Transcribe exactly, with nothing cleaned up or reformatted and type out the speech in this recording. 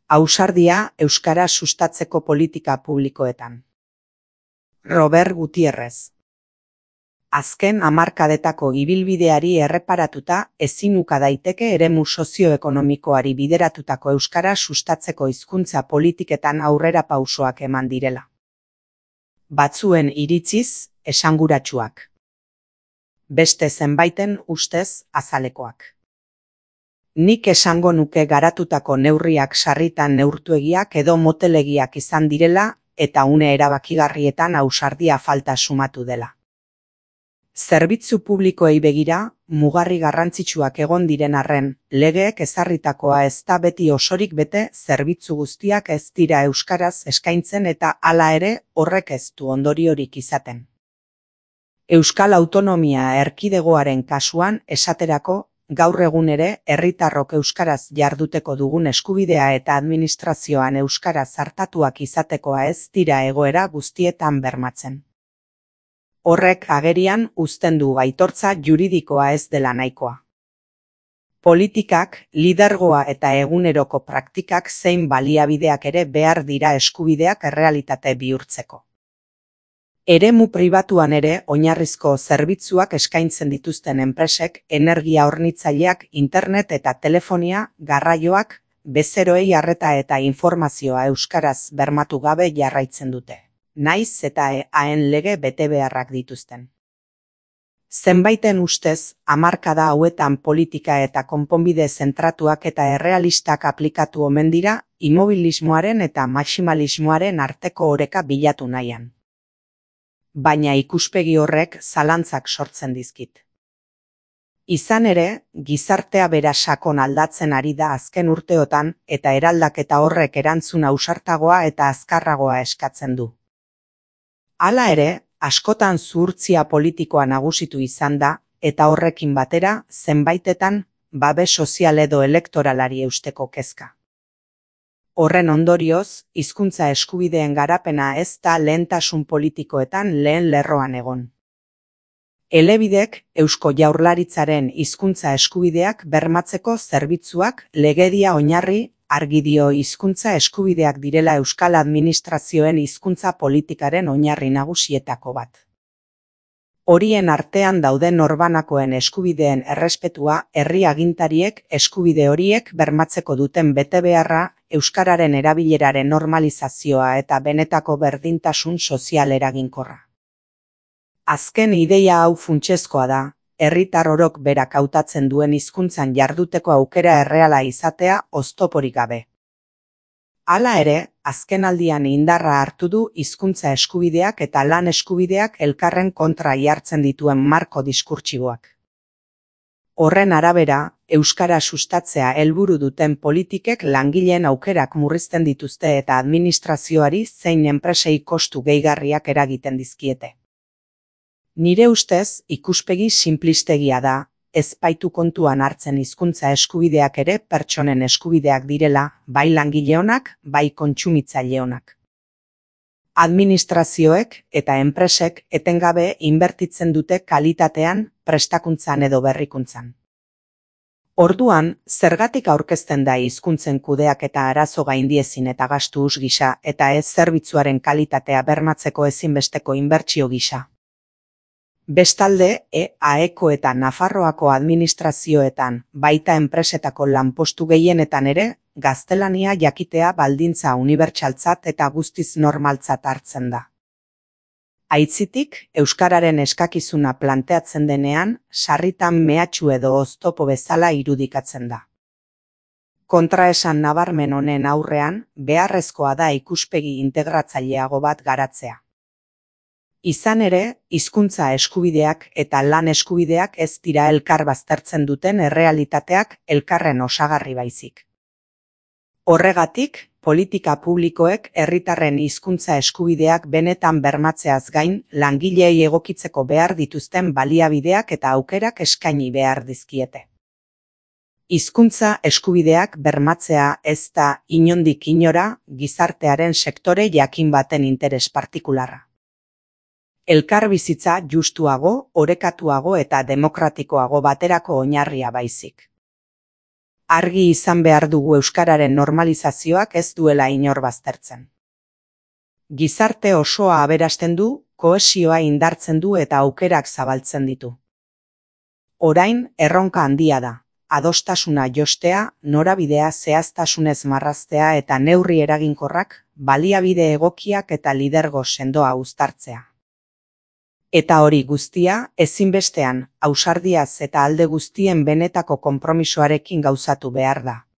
Ausardia euskara sustatzeko politika publikoetan. Robert Gutierrez. Azken hamarkadetako ibilbideari erreparatuta ezin uka daiteke eremu sozioekonomikoari bideratutako euskara sustatzeko hizkuntza politiketan aurrera pausoak eman direla. Batzuen iritziz, esanguratsuak. Beste zenbaiten ustez azalekoak. Nik esango nuke garatutako neurriak sarritan neurtuegiak edo motelegiak izan direla eta une erabakigarrietan ausardia falta sumatu dela. Zerbitzu publikoei begira, mugarri garrantzitsuak egon diren arren, legeek ezarritakoa ez da beti osorik bete zerbitzu guztiak ez dira euskaraz eskaintzen eta hala ere horrek ez du ondoriorik izaten. Euskal Autonomia Erkidegoaren kasuan esaterako, gaur egun ere herritarrok euskaraz jarduteko dugun eskubidea eta administrazioan euskaraz hartatuak izatekoa ez dira egoera guztietan bermatzen. Horrek agerian uzten du aitortza juridikoa ez dela nahikoa. Politikak, lidergoa eta eguneroko praktikak zein baliabideak ere behar dira eskubideak errealitate bihurtzeko. Eremu pribatuan ere oinarrizko zerbitzuak eskaintzen dituzten enpresek, energia hornitzaileak, internet eta telefonia, garraioak, bezeroei arreta eta informazioa euskaraz bermatu gabe jarraitzen dute. Naiz eta eaen lege betebeharrak dituzten. Zenbaiten ustez, hamarkada hauetan politika eta konponbide zentratuak eta errealistak aplikatu omen dira, immobilismoaren eta maximalismoaren arteko oreka bilatu nahian. Baina ikuspegi horrek zalantzak sortzen dizkit. Izan ere, gizartea bera sakon aldatzen ari da azken urteotan eta eraldaketa horrek erantzun ausartagoa eta azkarragoa eskatzen du. Hala ere, askotan zuhurtzia politikoa nagusitu izan da eta horrekin batera zenbaitetan babes sozial edo elektoralari eusteko kezka. Horren ondorioz, hizkuntza eskubideen garapena ez da lehentasun politikoetan lehen lerroan egon. Elebidek Eusko Jaurlaritzaren hizkuntza eskubideak bermatzeko zerbitzuak legedia oinarri argi dio hizkuntza eskubideak direla euskal administrazioen hizkuntza politikaren oinarri nagusietako bat. Horien artean dauden norbanakoen eskubideen errespetua herri agintariek eskubide horiek bermatzeko duten betebeharra, euskararen erabileraren normalizazioa eta benetako berdintasun sozial eraginkorra. Azken ideia hau funtsezkoa da, herritar orok berak hautatzen duen hizkuntzan jarduteko aukera erreala izatea oztoporik gabe. Hala ere, azkenaldian indarra hartu du hizkuntza eskubideak eta lan eskubideak elkarren kontra jartzen dituen marko diskurtsiboak. Horren arabera, euskara sustatzea helburu duten politikek langileen aukerak murrizten dituzte eta administrazioari zein enpresei kostu gehigarriak eragiten dizkiete. Nire ustez, ikuspegi sinplistegia da, ez baitu kontuan hartzen hizkuntza eskubideak ere pertsonen eskubideak direla, bai langileonak, bai kontsumitzaileonak. Administrazioek eta enpresek etengabe inbertitzen dute kalitatean, prestakuntzan edo berrikuntzan. Orduan, zergatik aurkezten da hizkuntzen kudeak eta arazo gaindiezin eta gastu hus gisa eta ez zerbitzuaren kalitatea bermatzeko ezinbesteko inbertsio gisa. Bestalde, eaeko eta Nafarroako administrazioetan, baita enpresetako lanpostu gehienetan ere, gaztelania jakitea baldintza unibertsaltzat eta guztiz normaltzat hartzen da. Aitzitik, euskararen eskakizuna planteatzen denean, sarritan mehatxu edo oztopo bezala irudikatzen da. Kontraesan nabarmen honen aurrean, beharrezkoa da ikuspegi integratzaileago bat garatzea. Izan ere, hizkuntza eskubideak eta lan eskubideak ez dira elkar baztertzen duten errealitateak elkarren osagarri baizik. Horregatik, politika publikoek herritarren hizkuntza eskubideak benetan bermatzeaz gain langileei egokitzeko behar dituzten baliabideak eta aukerak eskaini behar dizkiete. Hizkuntza eskubideak bermatzea ez da inondik inora gizartearen sektore jakin baten interes partikularra. Elkarbizitza justuago, orekatuago eta demokratikoago baterako oinarria baizik. Argi izan behar dugu euskararen normalizazioak ez duela inor baztertzen. Gizarte osoa aberasten du, kohesioa indartzen du eta aukerak zabaltzen ditu. Orain erronka handia da, adostasuna jostea, norabidea zehaztasunez marraztea eta neurri eraginkorrak, baliabide egokiak eta lidergo sendoa uztartzea. Eta hori guztia, ezinbestean, ausardiaz eta alde guztien benetako konpromisoarekin gauzatu behar da.